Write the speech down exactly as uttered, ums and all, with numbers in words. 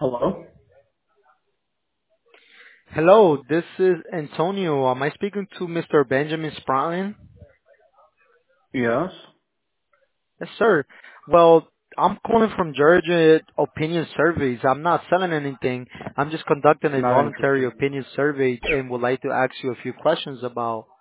Hello? Hello, this is Antonio. Am I speaking to Mister Benjamin Sproutin? Yes. Yes, sir. Well, I'm calling from Georgia Opinion Surveys. I'm not selling anything. I'm just conducting a Not voluntary interested. opinion survey and would like to ask you a few questions about